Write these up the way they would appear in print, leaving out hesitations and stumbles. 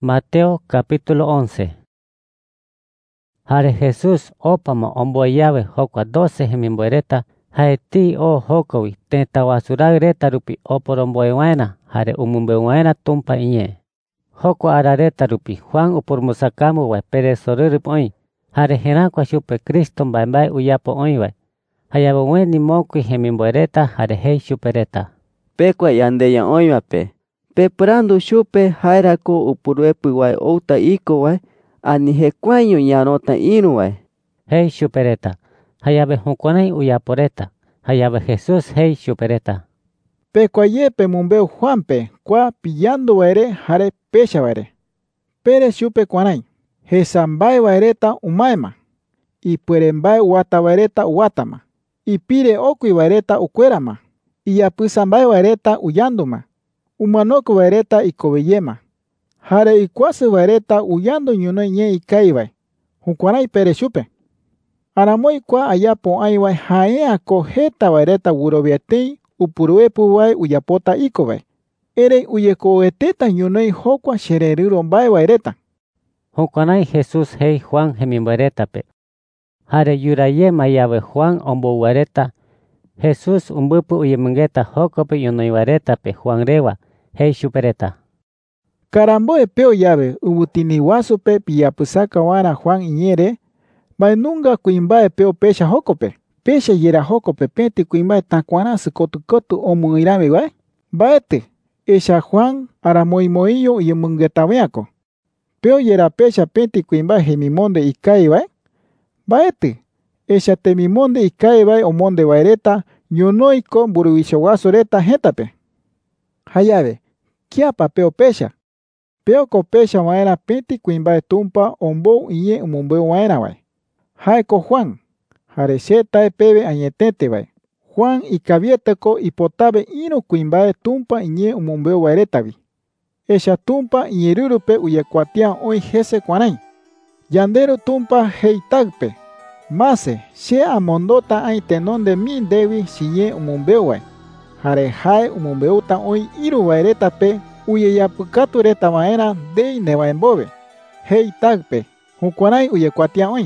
Mateo capítulo 11. Hare Jesús opama omboyave hokwa 12 hemimboereta haeti o hokowi tentawasuragreta rupi oporomboewaena hare umumbeuwaena tumpa iñe. Hokwa arareta rupi Juan upurmusakamu wa peresorurup oin hare herakwa xupe Cristo mbaembae uyapo oin wa. Hayabaweni mokwi hemimboereta hare hei xupereta. Pekwa yandeya oimape. Peprandu xupe hairako upuruepu wai outa iko wai ani hekuaño ñanota inu wai. Hei xupereta. Hayabe hukonai uyaporeta. Hayabe Jesús hei xupereta. Pekwa yepe mumbeu Juanpe kwa pillando waire hare pesha waire. Pere xupe kwanai. Hesambae waireta umaema. Y puerembae wata waireta uwatama. Y pire okui waireta ukuerama. Y apusambae waireta uyanduma. Umanoko waireta ikobeyema. Hare ikuase waireta uyando ñunoi ñe ikaiwai. Hukuanai pere xupe. Aramoi kwa ayapo aiwai haea koheta waireta wurobiatei upuruepu wai uyapota ikowai. Ere uyekoeteta ñunoi hokwa shereriro mbae waireta. Hukuanai Jesús hei Juan hemimboeretape. Hare yurayema yabe Juan ombo waireta. Jesús umbupu uyemungeta hokope ñunoi wairetape Juan rewa hei xupereta. Karamboe peo yabe ubutiniwasupe piyapusaka wana Juan iñere. Mainunga kuimbae peo pesha hokope. Pesha yera hokope penti kuimbae takuana kotu omuirame wai. Baete, esha Juan aramoimoio uyemungetaweako. Peo yera pesha penti kuimbae hemimonde ikai wai. Baete, esha temimonde ikai wai omonde waireta ñunoiko buruwishowasoreta hetape. Hayabe, kiapa peo pesha. Peo ko pesha waera penti kuimbae tumpa ombo iñe umumbeo waera wai. Haeko Juan, hare setae pebe añetete wai. Juan ikavieteko ipotabe ino kuimbae tumpa iñe umumbeo wairetavi. Esha tumpa iñerurupe uyekuatian oi jese kuanai. Yandero tumpa heitagpe. Mase, she amondota ai tenonde min dewi siñe umumbeo wai. Hare hae umumbeuta oi iru wairetape uyeyapukatu reta waera dei nevaembobe. Heitagpe, hukuanai uyekuatian oi.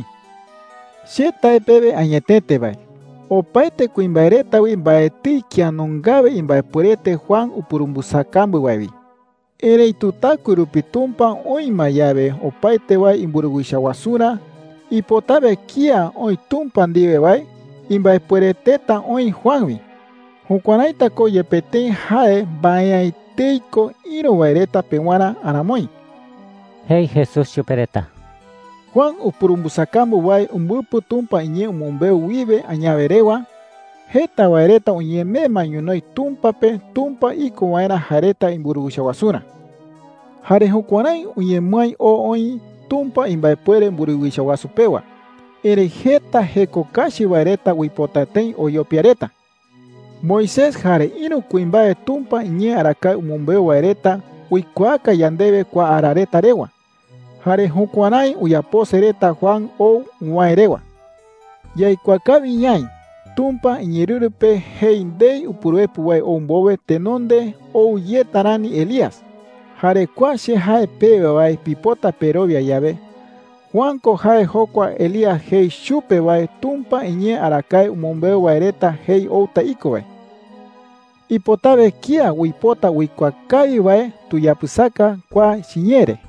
Shetae pebe añetete bai. Opaite kuimbaereta wi baeti kianongabe imbaepurete Juan upurumbusakambu waibi. Ere itutaku rupitumpa oima yabe opaite wai imburuguishawasura. Ipotabe kia oi tumpa ndibe bai. Imbaepureteta oi Juanwi. Hukuanaita ko yepete hae bayaiteiko iro waireta pewana aramoi. Hei Jesús xupereta. Juan upurumbusakambu wai umbupu tumpa iñe umumbeu wibe añaverewa. Heta waireta uñemema ñunoi tumpape tumpa iko waira hareta imburuguishawasura. Hare hukuanai uñemuai o oi tumpa imbaepuere imburuguishawasupewa. Ere heta hekokashi waireta wipotatei oyopiareta. Moisés hare ino kuimbae tumpa iñe arakai umumbeu waireta uikuaka yandebe kwa arareta rewa. Hare hukuanai uyaposereta Juan o uairewa. Yaikuakabi ñai, tumpa iñerurupe heindei upuruepu wai ombobe tenonde o yetarani Elías. Hare kwashe hae pebe wai pipota perobia yabe. Juan ko hae hokwa Elías hei xupe wai tumpa iñe arakai umumbeu waireta hei outa iko wai. Ipotabe kia wipota wikuakabi wai tuyapusaka kwa siñere.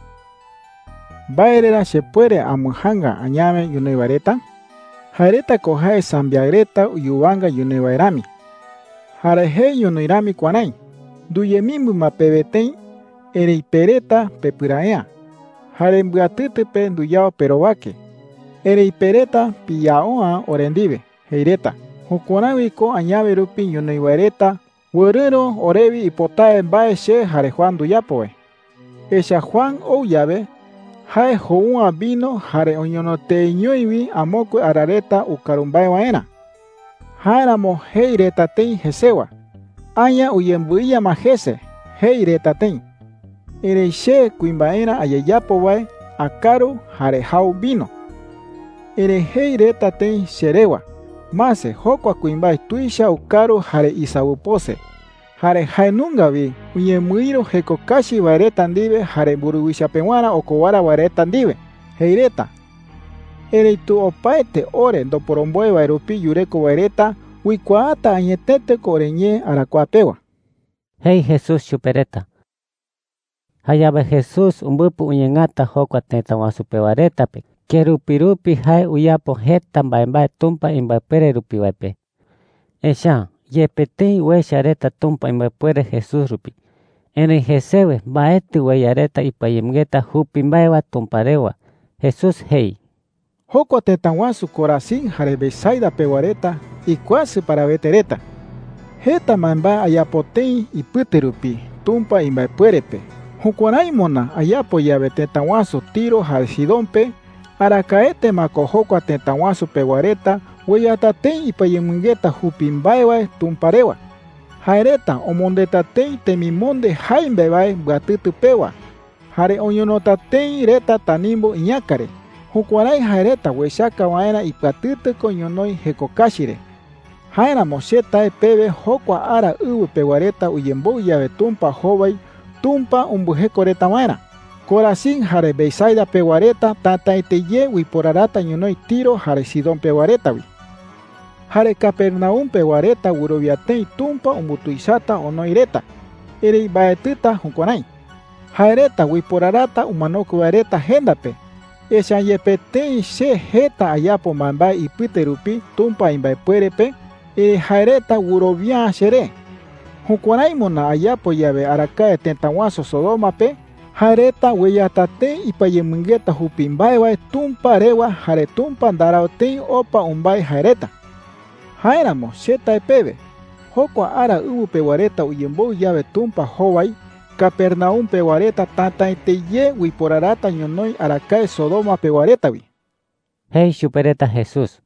Baerera se puede amuhanga añame yunoi vareta. Hareta ko hae sambiagreta uyuwanga yunoi vairami. Hare hei yunoirami kwanai. Duyemimbu mapebetei ere ipereta pepuraea. Hare mbuatutupe nduyao perowake. Ere ipereta piyaoa orendive. Heireta. Hukuanawi ko añave rupi yunoi vareta. Werero orevi ipotae bae she hare Juan duyapoe. Esha Juan ou yabe. Hae houa vino hare oñonote ñoiwi amoko arareta ukarumbae waena. Haeramo hei retatei jesewa. Aya uyembuia majese, hei retatei. Ereishe kuimbaera ayayapo wae akaru hare hau vino. Ere hei retatei sherewa. Mase hokwa kuimbae tuisha ukaru hare isabupose. Jare jaenungavi uñemiro hekokashi vaireta ndive jare mburuguichapeguara okowara vaireta ndive heireta. Ereitu opaete ore ndoporomboe vairupi yureko vaireta uikuaata añeteteko oreñe arakuapegua. Hei Jesús chupereta. Hayave Jesús umbupu uñengata hokua tetaguasupe varetape kerupirupi jae uyapo jeta mbaembae tumpa imbaepuere rupi vaepe. Echa yepetei ueshareta tumpa imbaepuere Jesús rupi. Erei jesewe mbaeti ueyareta ipayemgueta jupi mbaewa tumparewa. Jesús hei. Hokua tetaguasu Corazín jare Betsaida peguareta ikuasi para vetereta. Jeta mbaembae ayapotei ipiterupi tumpa imbaepuerepe. Jukuaraimona ayapo yave tetaguasu Tiro jare Sidonpe arakaete mako hokua tetaguasu peguareta ueyatatei ipayemgueta jupi mbaewae tumparewa. Jaereta omondetatei temimonde jaimbevae mbuatitupewa jare oñonotatei reta tanimbo iñakare. Jukuarai jaereta uechaka vaera ipatitiko ñonoi hekokashire. Jaeramo chetae peve hokua ara ivi peguareta uyembou yave tumpa jovai tumpa umbujekoreta vaera. Corazín jare Betsaida peguareta tataiteye uiporarata ñonoi Tiro jare Sidón peguaretavi. Jare Capernaum peguareta uroviatei tumpa umbutuisata onoireta. Erei baetita jukuarai. Jaereta uiporarata umanoku vaereta hendape. Echa yepetei she jeta ayapo mbaembae ipiterupi tumpa imbaepuerepe jaereta urovia shere. Jukuaraimona ayapo yave arakae tetaguasu Sodomape jaereta ueyatatei ipayemgueta jupi mbaevae tumpa rewa jare tumpa ndaraotei opa umbae jaereta. Jaeramo chetae peve hokua ara ivi peguareta uyembou yave tumpa jovai Capernaum peguareta tataiteye uiporarata ñonoi arakae Sodoma peguaretavi. Hei chupereta Jesús.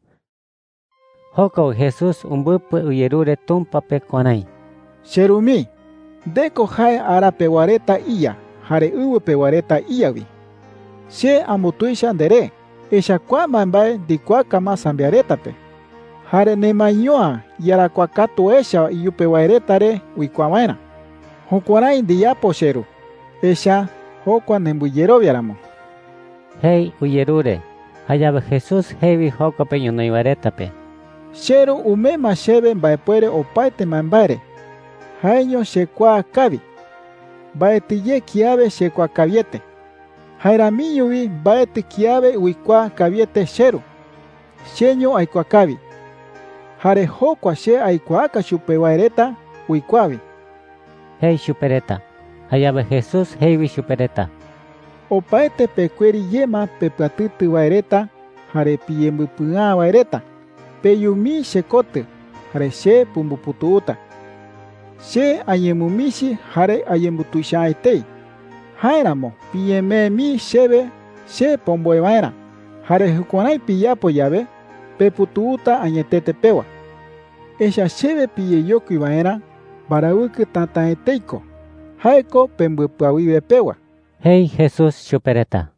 Hoko Jesús umbupu uyerure tumpape kuanai. Cherumi, deko jae ara peguareta iya jare ivi peguareta iyavi. Che amutuisha ndere echa kua mbaembae ndikuakama sambiaretape. Jare nemañoa yarakuakatu echa iyupeguaretare uikuavaera. Jukuarai ndiyapo cheru echa hokua nembuyeroviaramo. Hei uyerure. Hayave Jesús hevi hokope ñonoi varetape. Cheru umema cheve mbaepuere opaete mbaembaere. Jaeño chekuaakavi. Mbaetiye kiave chekuaakaviete. Jaeramiñovi mbaeti kiave uikuaakaviete cheru. Cheño aikuaakavi. Jare hokua che aikuaaka chupe vaereta uikuavi. Hei chupereta. Hayave Jesús hevi chupereta. Opaete pekueri yema pepatiti vaereta jare piyembupua vaereta. Peyumi shekote jare she pumbuputuuta. She ayemumishi jare ayembutuishaitei. Jaeramo piyememi sheve she pomboe vaera. Jare jukuanai piyapo yave peputuuta añetete pewa. Echa sheve piyeyokui vaera barauki tataeteiko. Jaeko pembupuavive pewa. Hei Jesús chupereta.